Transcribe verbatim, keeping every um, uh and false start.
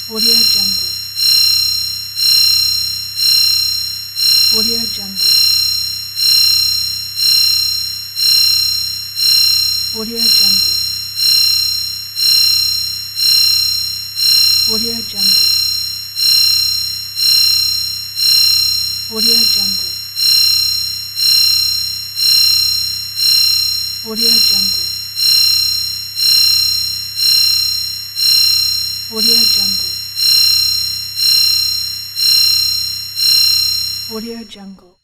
Audio Jungle. Audio Jungle. Audio Jungle. Audio Jungle. Audio Jungle. Audio Jungle. Audio Jungle. Audio Jungle.